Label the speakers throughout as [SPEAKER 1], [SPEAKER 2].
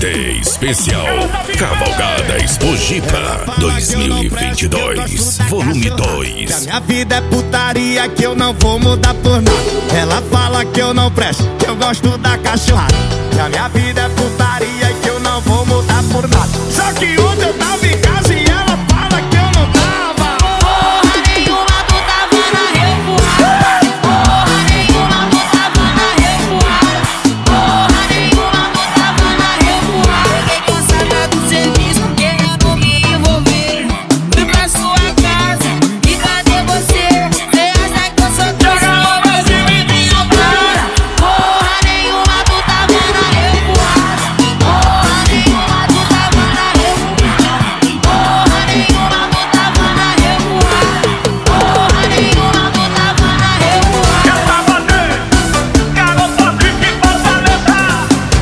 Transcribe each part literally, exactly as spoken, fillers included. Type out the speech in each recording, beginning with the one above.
[SPEAKER 1] D Especial Cavalgada Expojipa dois mil e vinte e dois, volume dois.
[SPEAKER 2] Que a minha vida é putaria, que eu não vou mudar por nada. Ela fala que eu não presto, que eu gosto da cachorrada. Que a minha vida é putaria, que eu não vou mudar por nada. Só que ontem eu tava em casa e ela fala que eu não tava.
[SPEAKER 3] Porra nenhuma, tu tava na revoada. Porra nenhuma, tu tava na revoada. Porra nenhuma, tu tava na revoada. Fiquei cansada do serviço, querendo me envolver. Fui pra sua casa, e cadê você? Você acha que eu sou trouxa, mas eu me tenho cara. Porra nenhuma, tu tava na revoada. Porra nenhuma, tu tava na revoada. Porra nenhuma, tu tava na revoada. Porra nenhuma, tu tava na revoada.
[SPEAKER 4] Quer bater? Quero poder que possa levar.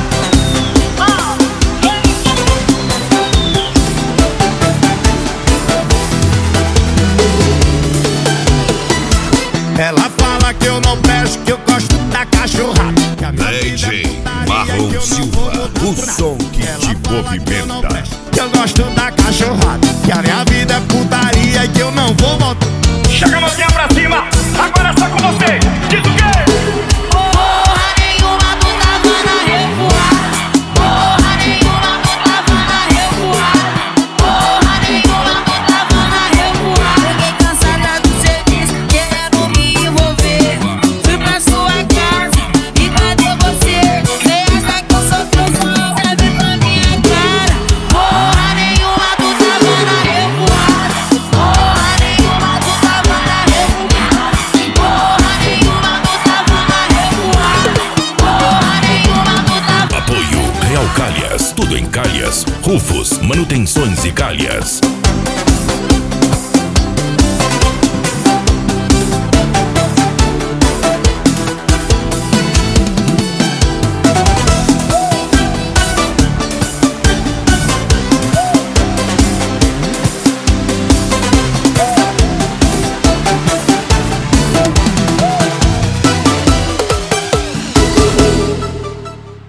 [SPEAKER 2] Ela fala que eu não presto, que eu gosto da cachorrada. Que a minha
[SPEAKER 1] D
[SPEAKER 2] vida
[SPEAKER 1] J
[SPEAKER 2] é putaria,
[SPEAKER 1] Marrom
[SPEAKER 2] que eu não
[SPEAKER 1] Silva,
[SPEAKER 2] vou mudar
[SPEAKER 1] o
[SPEAKER 2] por nada.
[SPEAKER 1] som que
[SPEAKER 2] Ela
[SPEAKER 1] te
[SPEAKER 2] fala que eu não
[SPEAKER 1] movimenta.
[SPEAKER 2] presto, que eu gosto da cachorrada. Que a minha vida é putaria, que eu não vou voltar.
[SPEAKER 4] Chega a mãozinha pra cima, agora é só com você. Diz o quê?
[SPEAKER 3] Porra nenhuma, tu tava na revoada. Porra nenhuma, tu tava na revoada. Porra nenhuma, tu tava na revoada. Fiquei cansada do serviço, querendo me envolver. Fui pra sua casa, e cadê você? Você acha que eu sou trouxa, mas serve pra minha cara. Porra nenhuma, tu tava na revoada. Porra nenhuma, tu tava na revoada. Porra nenhuma, tu tava na revoada. Porra nenhuma, tu tava.
[SPEAKER 1] Apoio Real Calhas, tudo em calhas, Rufus, manutenções e calhas.